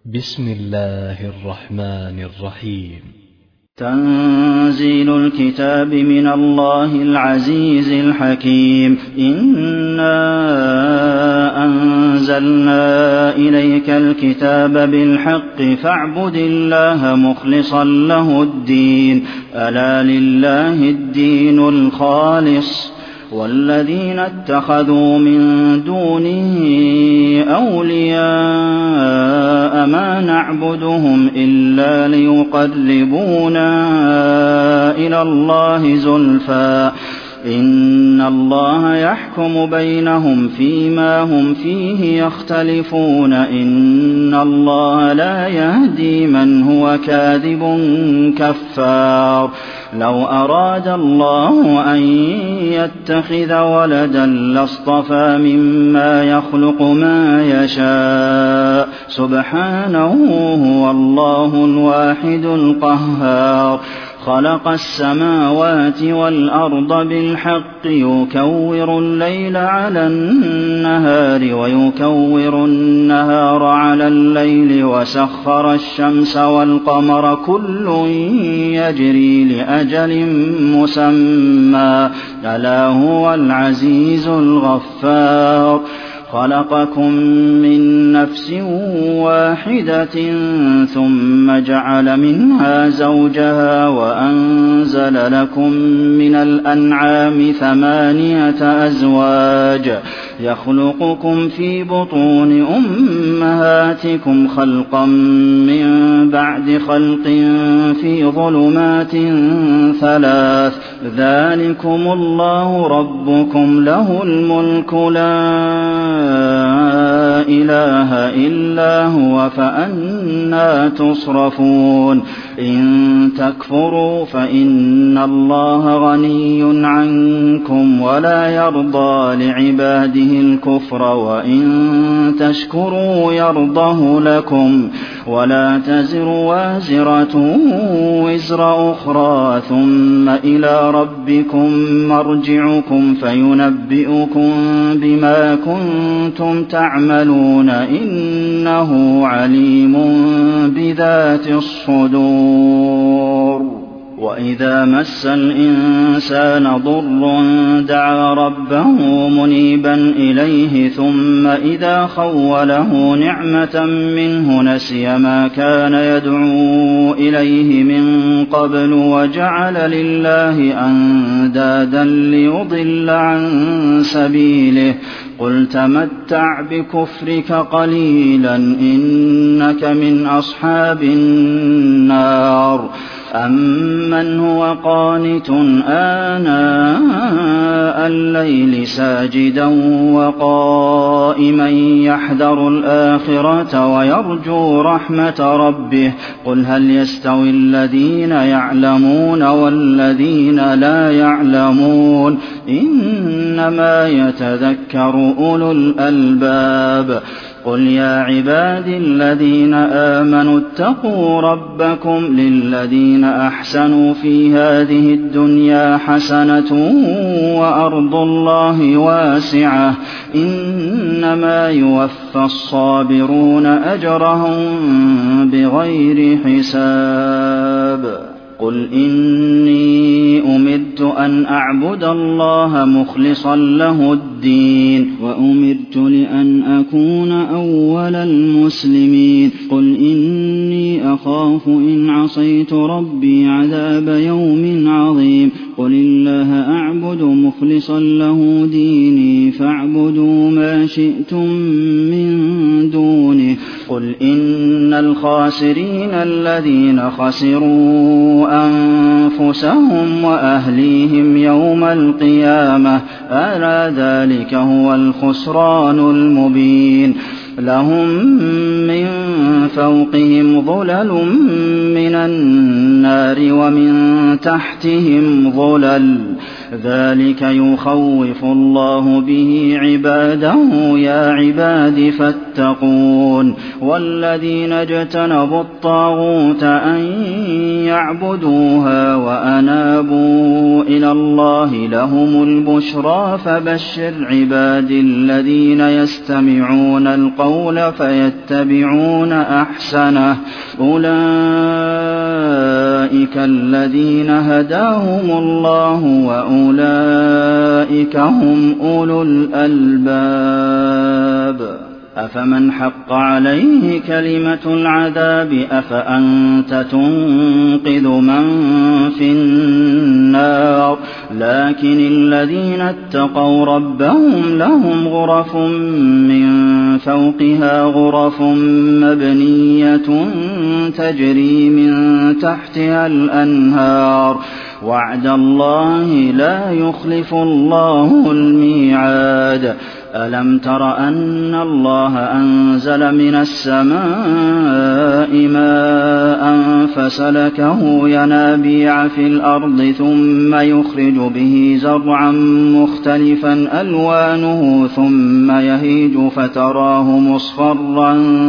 بسم الله الرحمن الرحيم. تنزيل الكتاب من الله العزيز الحكيم. إنا أنزلنا إليك الكتاب بالحق فاعبد الله مخلصا له الدين. ألا لله الدين الخالص والذين اتخذوا من دونه أولياء ما نعبدهم إلا ليقربونا إلى الله زلفى إن الله يحكم بينهم فيما هم فيه يختلفون إن الله لا يهدي من هو كاذب كفار. لو أراد الله أن يتخذ ولدا لاصطفى مما يخلق ما يشاء سبحانه هو الله الواحد القهار. خلق السماوات والأرض بالحق يكور الليل على النهار ويكور النهار على الليل وسخر الشمس والقمر كل يجري لأجل مسمى ألا هو العزيز الغفار. خلقكم من نفس واحدة ثم جعل منها زوجها وأنزل لكم من الأنعام 8 أزواج يخلقكم في بطون أمهاتكم خلقا من بعد خلق في ظلمات 3 ذلكم الله ربكم له الملك لا إله إلا هو فأنى تصرفون. إن تكفروا فإن الله غني عنكم ولا يرضى لعباده الكفر وإن تشكروا يرضه لكم ولا تزر وازرة وزر أخرى ثم إلى ربكم مرجعكم فينبئكم بما كنتم تعملون إنه عليم بذات الصدور. وإذا مس الإنسان ضر دعا ربه منيبا إليه ثم إذا خوله نعمة منه نسي ما كان يدعو إليه من قبل وجعل لله أندادا ليضل عن سبيله. قل تمتع بكفرك قليلا إنك من أصحاب النار. أمن هو قانت آناء الليل ساجدا وقائما يحذر الآخرة ويرجو رحمة ربه قل هل يستوي الذين يعلمون والذين لا يعلمون إنما يتذكر أولو الألباب. قل يا عبادي الذين آمنوا اتقوا ربكم للذين أحسنوا في هذه الدنيا حسنة وأرض الله واسعة إنما يوفى الصابرون أجرهم بغير حساب. قل إني أمرت أن أعبد الله مخلصا له الدين وأمرت لأن أكون أول المسلمين. قل إني أخاف إن عصيت ربي عذاب يوم عظيم. قل الله أعبد مخلصا له ديني فاعبدوا ما شئتم من دونه. قل إن الخاسرين الذين خسروا أنفسهم وأهليهم يوم القيامة ألا ذلك هو الخسران المبين. لهم من فوقهم ظلل من النار ومن تحتهم ظلل ذلك يخوف الله به عباده يا عباد فاتقون والذين اجتنبوا الطاغوت أن يعبدوها وأنابوا إلى الله لهم البشرى فبشر عبادي الذين يستمعون القول فيتبعون أحسنه أولئك الذين هداهم الله وأولئك هم أولو الألباب أفمن حق عليه كلمة العذاب أفأنت تنقذ من في النار لكن الذين اتقوا ربهم لهم غرف من فوقها غرف مبنية تجري من تحتها الأنهار وعد الله لا يخلف الله الميعاد ألم تر أن الله أنزل من السماء ماء فسلكه ينابيع في الأرض ثم يخرج به زرعا مختلفا ألوانه ثم يهيج فتراه مصفرا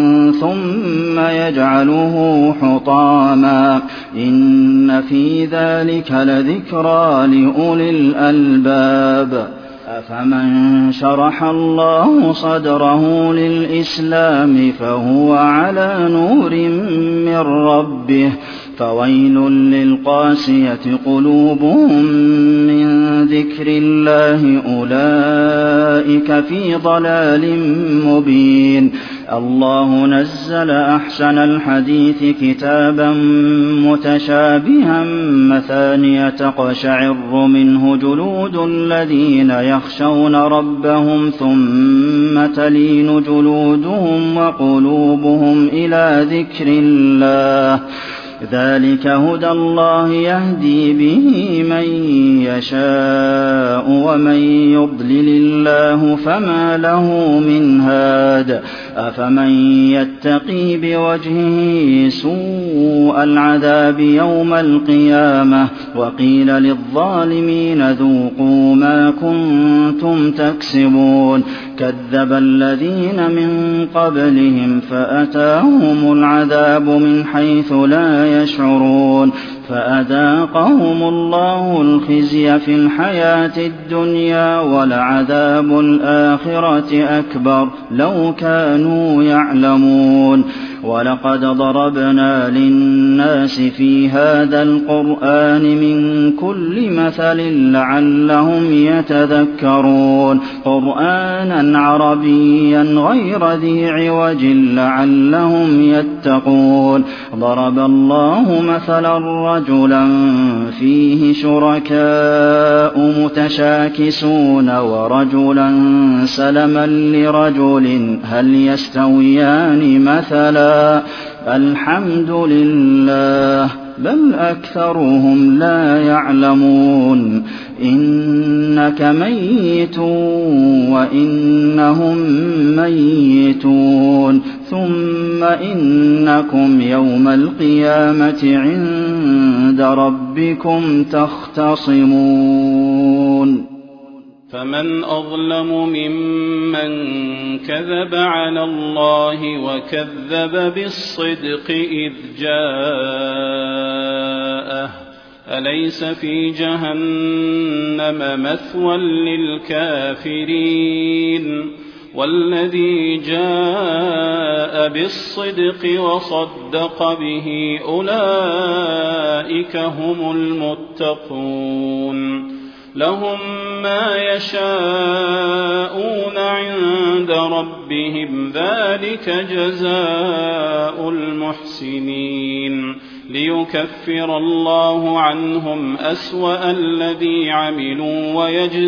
ثم يجعله حطاما إن في ذلك لذكرى لأولي الألباب أفمن شرح الله صدره للإسلام فهو على نور من ربه فويل للقاسية قلوبهم من ذكر الله أولئك في ضلال مبين الله نزل أحسن الحديث كتابا متشابها مثانية تقشعر منه جلود الذين يخشون ربهم ثم تلين جلودهم وقلوبهم إلى ذكر الله ذلك هدى الله يهدي به من يشاء ومن يضلل الله فما له من هاد أفمن يتقي بوجهه سوء العذاب يوم القيامة وقيل للظالمين ذوقوا ما كنتم تكسبون كذب الذين من قبلهم فأتاهم العذاب من حيث لا يشعرون فأذاقهم الله الخزي في الحياة الدنيا ولعذاب الآخرة أكبر لو كانوا يعلمون ولقد ضربنا للناس في هذا القرآن من كل مثل لعلهم يتذكرون قرآنا عربيا غير ذي عوج لعلهم يتقون ضرب الله مثلا رجلا فيه شركاء متشاكسون ورجلا سلما لرجل هل يستويان مثلا الحمد لله بل أكثرهم لا يعلمون إنك ميت وإنهم ميتون ثم إنكم يوم القيامة عند ربكم تختصمون فمن أظلم ممن كذب على الله وكذب بالصدق إذ جاءه أليس في جهنم مثوى للكافرين والذي جاء بالصدق وصدق به أولئك هم المتقون لهم ما يشاءون عند ربهم ذلك جزاء المحسنين ليكفر الله عنهم أسوأ الذي عملوا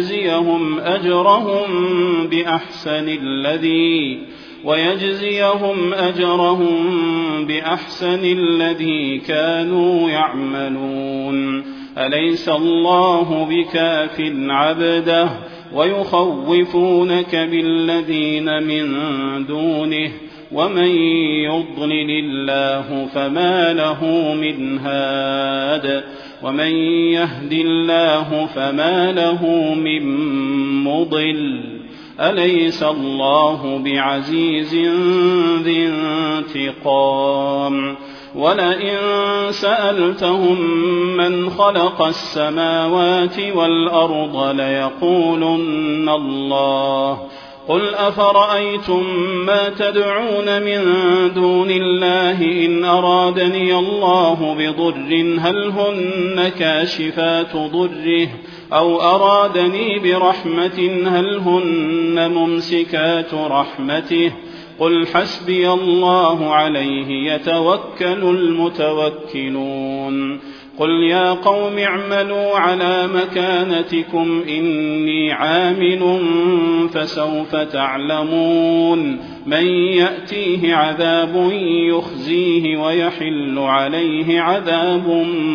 ويجزيهم أجرهم بأحسن الذي كانوا يعملون أليس الله بكاف عبده ويخوفونك بالذين من دونه ومن يضلل الله فما له من هاد ومن يهد الله فما له من مضل أليس الله بعزيز ذي انتقام ولئن سألتهم من خلق السماوات والأرض ليقولن الله قل أفرأيتم ما تدعون من دون الله إن أرادني الله بضر هل هن كاشفات ضره أو أرادني برحمة هل هن ممسكات رحمته قل حسبي الله عليه يتوكل المتوكلون قل يا قوم اعملوا على مكانتكم إني عامل فسوف تعلمون من يأتيه عذاب يخزيه ويحل عليه عذاب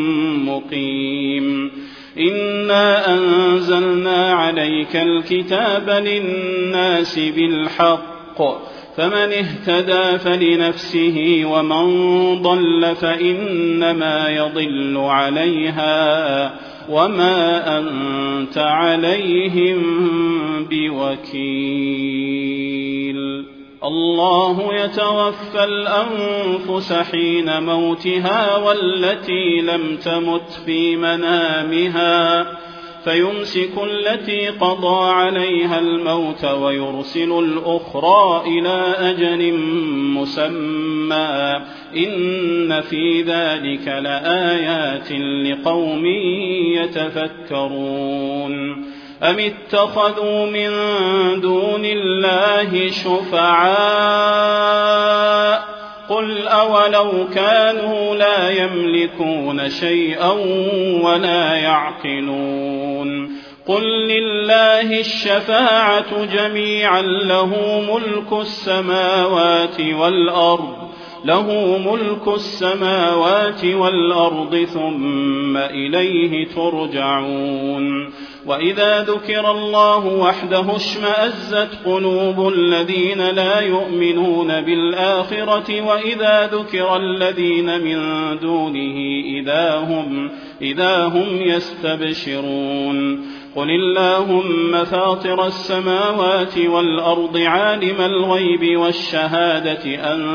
مقيم إنا أنزلنا عليك الكتاب للناس بالحق فمن اهتدى فلنفسه ومن ضل فإنما يضل عليها وما أنت عليهم بوكيل الله يتوفى الأنفس حين موتها والتي لم تمت في منامها فيمسك التي قضى عليها الموت ويرسل الأخرى إلى أجل مسمى إن في ذلك لآيات لقوم يتفكرون أم اتخذوا من دون الله شفعاء قل أولو كانوا لا يملكون شيئا ولا يعقلون قل لله الشفاعة جميعا له ملك السماوات والأرض ثم إليه ترجعون وإذا ذكر الله وحده اشمأزت قلوب الذين لا يؤمنون بالآخرة وإذا ذكر الذين من دونه إذا هم يستبشرون قل اللهم فاطر السماوات والأرض عالم الغيب والشهادة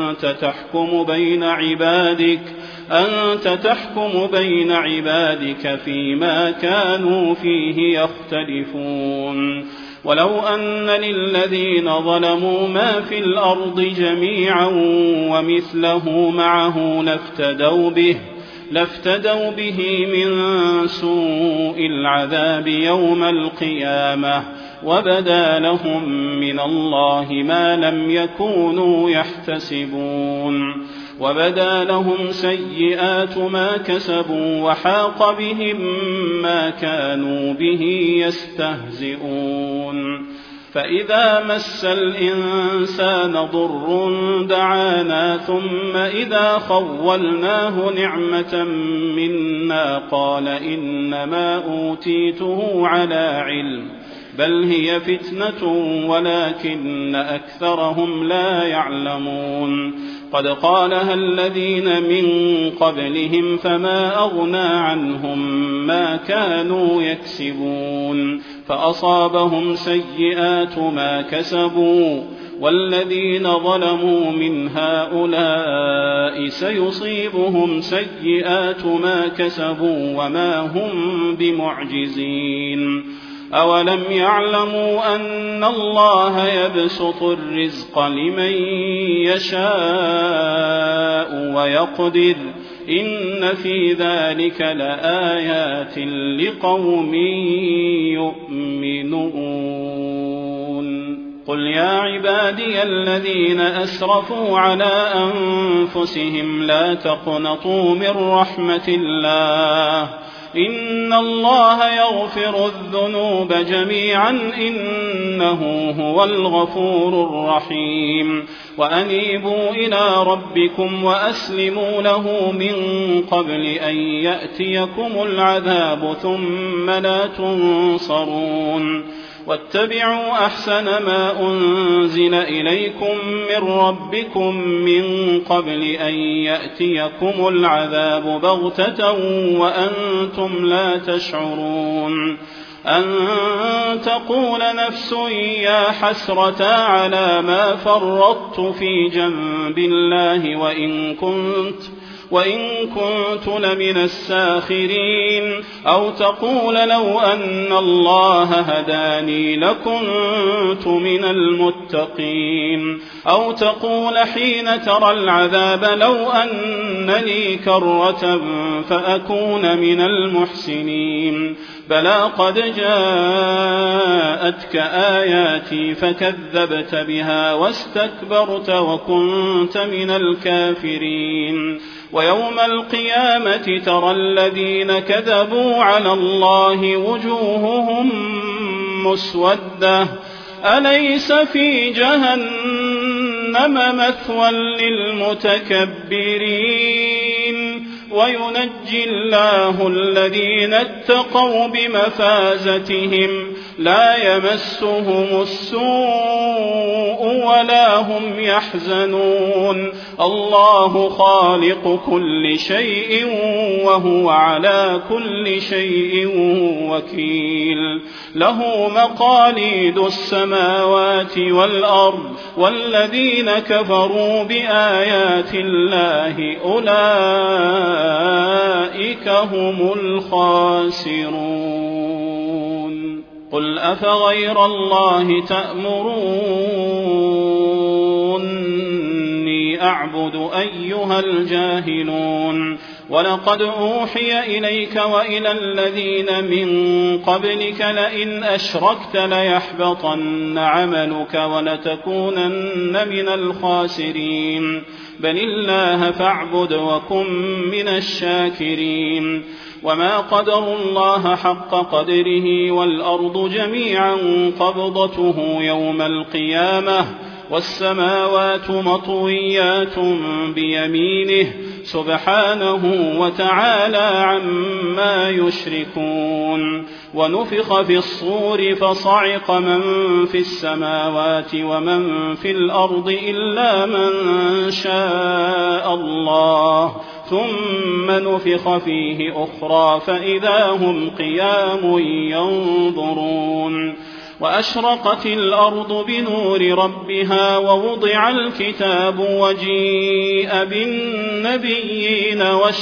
أنت تحكم بين عبادك فيما كانوا فيه يختلفون ولو أن للذين ظلموا ما في الأرض جميعا ومثله معه لافتدوا به من سوء العذاب يوم القيامة وبدا لهم من الله ما لم يكونوا يحتسبون وبدا لهم سيئات ما كسبوا وحاق بهم ما كانوا به يستهزئون فإذا مس الإنسان ضر دعانا ثم إذا خولناه نعمة منا قال إنما أوتيته على علم بل هي فتنة ولكن أكثرهم لا يعلمون قد قالها الذين من قبلهم فما أغنى عنهم ما كانوا يكسبون فأصابهم سيئات ما كسبوا والذين ظلموا من هؤلاء سيصيبهم سيئات ما كسبوا وما هم بمعجزين أولم يعلموا أن الله يبسط الرزق لمن يشاء ويقدر إن في ذلك لآيات لقوم يؤمنون قل يا عبادي الذين أسرفوا على أنفسهم لا تقنطوا من رحمة الله إن الله يغفر الذنوب جميعا إنه هو الغفور الرحيم وأنيبوا إلى ربكم وأسلموا له من قبل أن يأتيكم العذاب ثم لا تنصرون واتبعوا أحسن ما أنزل إليكم من ربكم من قبل أن يأتيكم العذاب بغتة وأنتم لا تشعرون أن تقول نفس يا حسرة على ما فرطت في جنب الله وإن كنت لمن الساخرين أو تقول لو أن الله هداني لكنت من المتقين أو تقول حين ترى العذاب لو أن لي كرة فأكون من المحسنين بلى قد جاءتك آياتي فكذبت بها واستكبرت وكنت من الكافرين ويوم القيامة ترى الذين كذبوا على الله وجوههم مسودة أليس في جهنم مثوى للمتكبرين وينجي الله الذين اتقوا بمفازتهم لا يمسهم السوء ولا هم يحزنون الله خالق كل شيء وهو على كل شيء وكيل له مقاليد السماوات والأرض والذين كفروا بآيات الله أولئك هم الخاسرون قل أفغير الله تأمروني أعبد أيها الجاهلون ولقد أوحي إليك وإلى الذين من قبلك لئن أشركت ليحبطن عملك ولتكونن من الخاسرين بل الله فاعبد وكن من الشاكرين وما قدروا الله حق قدره والأرض جميعا قبضته يوم القيامة والسماوات مطويات بيمينه سبحانه وتعالى عما يشركون ونفخ في الصور فصعق من في السماوات ومن في الأرض إلا من شاء الله ثم نفخ فيه أخرى فإذا هم قيام ينظرون وأشرقت الأرض بنور ربها ووضع الكتاب وجيء بالنبيين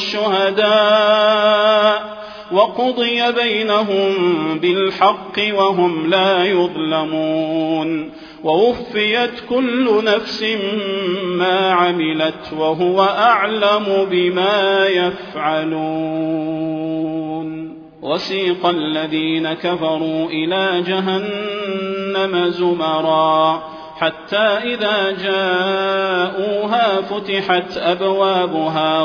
والشهداء وقضي بينهم بالحق وهم لا يظلمون ووفيت كل نفس ما عملت وهو أعلم بما يفعلون وسيق الذين كفروا إلى جهنم زمرا حتى إذا جاءوها فتحت أبوابها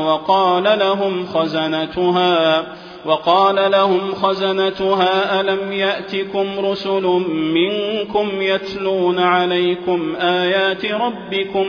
وقال لهم خزنتها ألم يأتكم رسل منكم يتلون عليكم آيات ربكم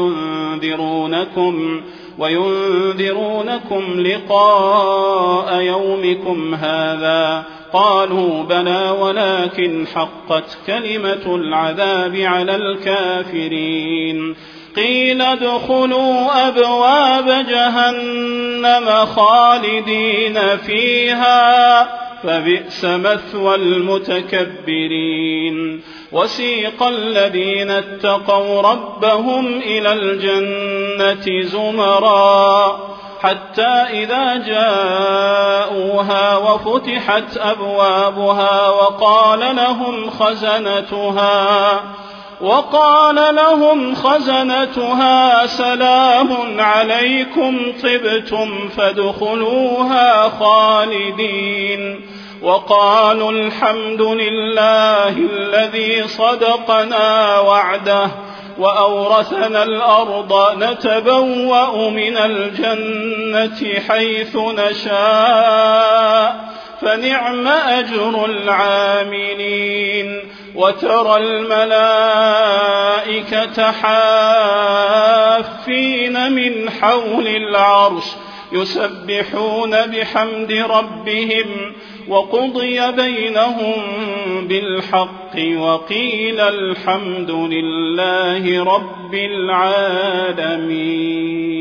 وينذرونكم لقاء يومكم هذا قالوا بلى ولكن حقت كلمة العذاب على الكافرين قيل ادخلوا أبواب جهنم خالدين فيها فبئس مثوى المتكبرين وسيق الذين اتقوا ربهم إلى الجنة زمرا حتى إذا جاءوها وفتحت أبوابها وقال لهم خزنتها سلام عليكم طبتم فادخلوها خالدين وقالوا الحمد لله الذي صدقنا وعده وأورثنا الأرض نتبوأ من الجنة حيث نشاء فنعم أجر العاملين وترى الملائكة حافين من حول العرش يسبحون بحمد ربهم وقضي بينهم بالحق وقيل الحمد لله رب العالمين.